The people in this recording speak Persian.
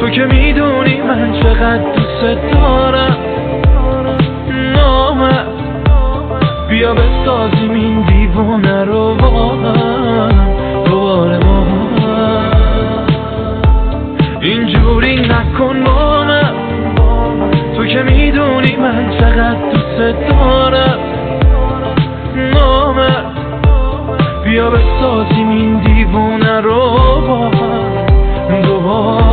تو که میدونی من چقدر دوست دارم. نامه بیا بسازیم این دیوونه رو با هم دوباره با هم. اینجوری نکن با من، تو که میدونی من چقدر دوست دارم. نامه بیا بسازیم این دیوونه رو با هم دوباره.